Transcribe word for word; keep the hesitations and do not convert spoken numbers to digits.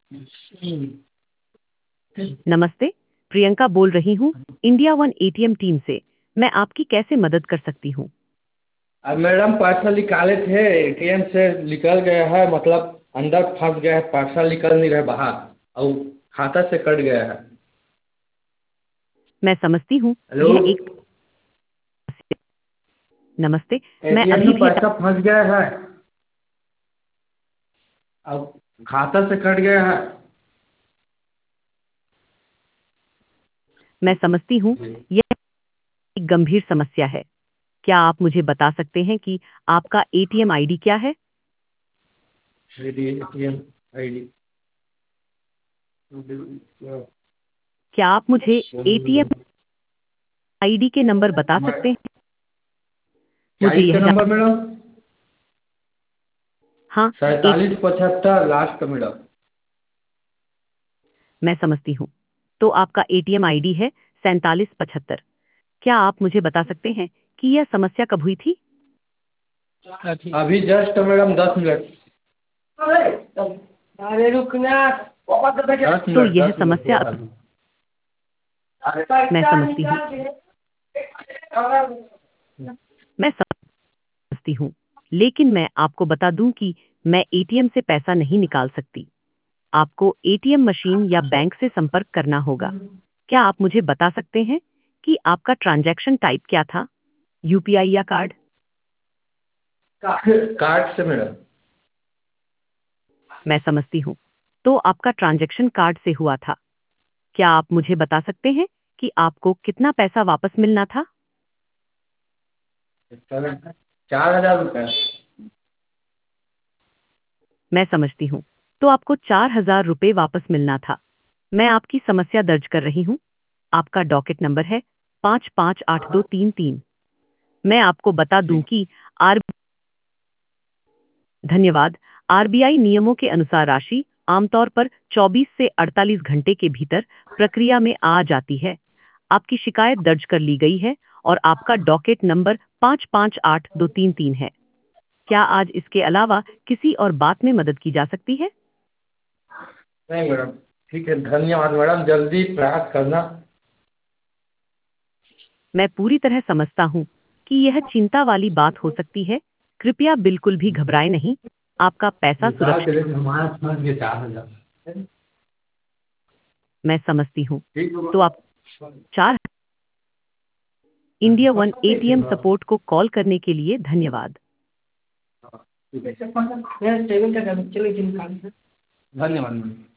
नमस्ते, प्रियंका बोल रही हूँ इंडिया वन एटीएम टीम से। मैं आपकी कैसे मदद कर सकती हूँ? अब मैडम पैसा निकाले थे एटीएम से निकल गया है, मतलब अंदर फंस गया है, पैसा निकल नहीं रहा है बाहर और खाता से कट गया है। मैं समझती हूँ। हेलो, यह एक नमस्ते, मैं एटीएम अभी में भी पैसा फंस गया है और खाता से कट गया है। मैं समझती हूँ। यह एक गंभीर समस्या है। क्या आप मुझे बता सकते हैं कि आपका एटीएम आईडी क्या है? एटीएम आईडी क्या आप मुझे एटीएम आईडी के नंबर बता सकते हैं? मुझे क्या यह जान नंबर मैडम? हाँ, एक सैतालीस पचहत्तर लास्ट मैडम। मैं समझती हूँ। तो आपका एटीएम आईडी है सैंतालीस पचहत्तर। क्या आप मुझे बता सकते हैं कि यह समस्या कब हुई थी? अभी जस्ट मैडम दस मिनट। अरे रुकना, दस तो मिनट यह दस मिनट समस्या हुआ अभी अभी। मैं समझती हूँ। मैं समझती हूँ, लेकिन मैं आपको बता दूं कि मैं एटीएम से पैसा नहीं निकाल सकती। आपको एटीएम मशीन या बैंक से संपर्क करना होगा। क्या आप मुझे बता सकते हैं कि आपका ट्रांजैक्शन टाइप क्या था? यूपीआई या कार्ड? कार्ड से मैडम। मैं समझती हूँ। तो आपका ट्रांजैक्शन कार्ड से हुआ था। क्या आप मुझे बता सकते हैं कि आपको कितना पैसा वापस मिलना था? चार हजार रुपये। मैं समझती हूँ। तो आपको चार हजार रुपये वापस मिलना था। मैं आपकी समस्या दर्ज कर रही हूँ। आपका डॉकेट नंबर है पाँच पाँच आठ दो तीन तीन। मैं आपको बता दूं कि आर धन्यवाद। आरबीआई नियमों के अनुसार राशि आमतौर पर चौबीस से अड़तालीस घंटे के भीतर प्रक्रिया में आ जाती है। आपकी शिकायत दर्ज कर ली गई है और आपका डॉकेट नंबर पाँच पाँच आठ दो तीन तीन है। क्या आज इसके अलावा किसी और बात में मदद की जा सकती है? नहीं मैडम, ठीक है, धन्यवाद मैडम, जल्दी प्रयास करना। मैं पूरी तरह समझता हूँ कि यह चिंता वाली बात हो सकती है। कृपया बिल्कुल भी घबराएं नहीं। आपका पैसा निकाल के सुरक्षित। देख, हमारा समझ गया चार हजार। मैं समझती हूँ। ठीक है तो आप चार India one ATM madam. Support को कॉल करने के लिए धन्यवाद। धन्यवाद मैडम।